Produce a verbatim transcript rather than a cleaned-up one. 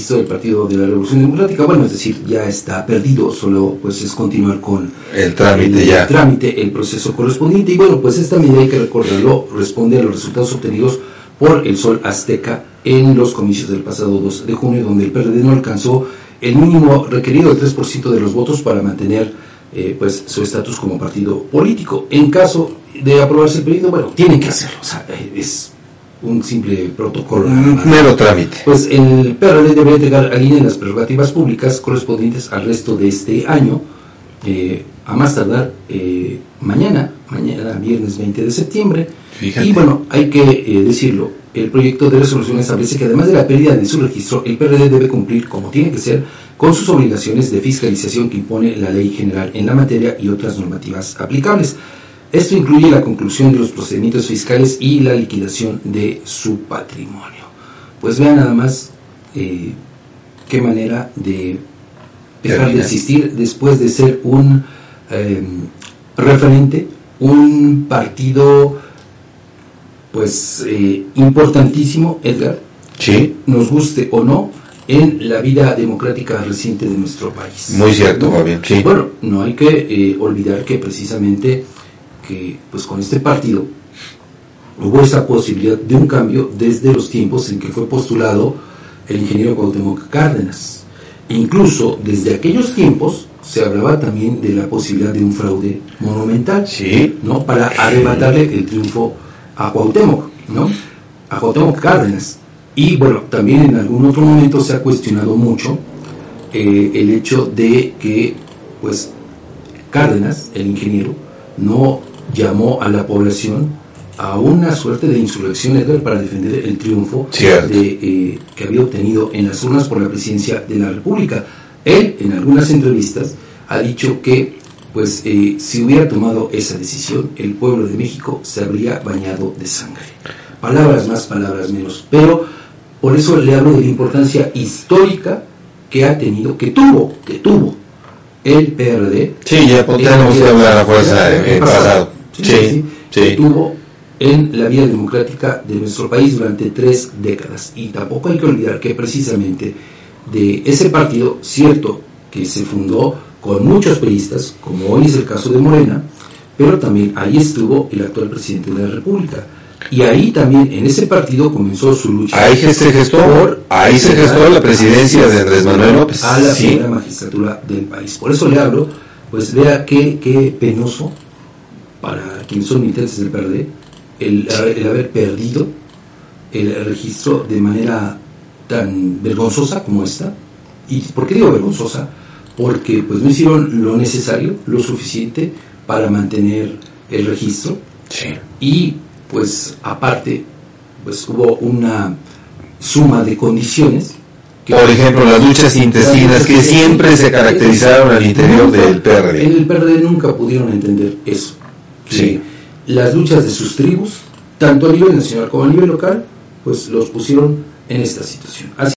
registro del Partido de la Revolución Democrática. Bueno, es decir, ya está perdido, solo pues es continuar con el trámite el, ya. el trámite, el proceso correspondiente. Y bueno, pues esta medida, hay que recordarlo, responde a los resultados obtenidos por el Sol Azteca en los comicios del pasado dos de junio, donde el P R D no alcanzó el mínimo requerido del tres por ciento de los votos para mantener eh, pues su estatus como partido político. En caso de aprobarse el proyecto, bueno, tienen que hacerlo, o sea, es un simple protocolo. Un mero trámite. Pues el P R D debería entregar al I N E las prerrogativas públicas correspondientes al resto de este año, eh, a más tardar eh, mañana, mañana viernes veinte de septiembre. Fíjate. Y bueno, hay que eh, decirlo, el proyecto de resolución establece que además de la pérdida de su registro, el P R D debe cumplir, como tiene que ser, con sus obligaciones de fiscalización que impone la ley general en la materia y otras normativas aplicables. Esto incluye la conclusión de los procedimientos fiscales y la liquidación de su patrimonio. Pues vean nada más eh, qué manera de dejar de existir después de ser un eh, referente, un partido pues eh, importantísimo, Edgar, Sí. nos guste o no, en la vida democrática reciente de nuestro país. Muy cierto, ¿no? Fabián. Sí. Bueno, no hay que eh, olvidar que precisamente que pues con este partido hubo esa posibilidad de un cambio desde los tiempos en que fue postulado el ingeniero Cuauhtémoc Cárdenas. Incluso desde aquellos tiempos se hablaba también de la posibilidad de un fraude monumental, Sí. ¿no? Para arrebatarle el triunfo a Cuauhtémoc, ¿no? A Cuauhtémoc Cárdenas. Y bueno, también en algún otro momento se ha cuestionado mucho eh, el hecho de que pues Cárdenas, el ingeniero, no llamó a la población a una suerte de insurrección, Edgar, para defender el triunfo de, eh, que había obtenido en las urnas por la presidencia de la República. Él, en algunas entrevistas, ha dicho que pues eh, si hubiera tomado esa decisión, el pueblo de México se habría bañado de sangre. Palabras más, palabras menos. Pero por eso le hablo de la importancia histórica que ha tenido, que tuvo, que tuvo el P R D. Sí, ya tenemos que hablar a la fuerza en pasado. Sí, Sí, sí, sí. que tuvo en la vida democrática de nuestro país durante tres décadas. Y tampoco hay que olvidar que precisamente de ese partido, cierto que se fundó con muchos priistas, como hoy es el caso de Morena, pero también ahí estuvo el actual presidente de la República. Y ahí también, en ese partido, comenzó su lucha. Ahí se gestó, por ahí se gestó la presidencia de Andrés Manuel López. A la sí. primera magistratura del país. Por eso le hablo, pues vea qué, qué penoso para quienes son militantes del P R D el, el haber perdido el registro de manera tan vergonzosa como esta. ¿Y por qué digo vergonzosa? Porque pues no hicieron lo necesario, lo suficiente para mantener el registro. Sí. Y pues aparte pues hubo una suma de condiciones que, por ejemplo, las luchas intestinas que siempre se caracterizaron al interior nunca, del P R D. En el P R D nunca pudieron entender eso, que Sí. las luchas de sus tribus, tanto a nivel nacional como a nivel local, pues los pusieron en esta situación. Así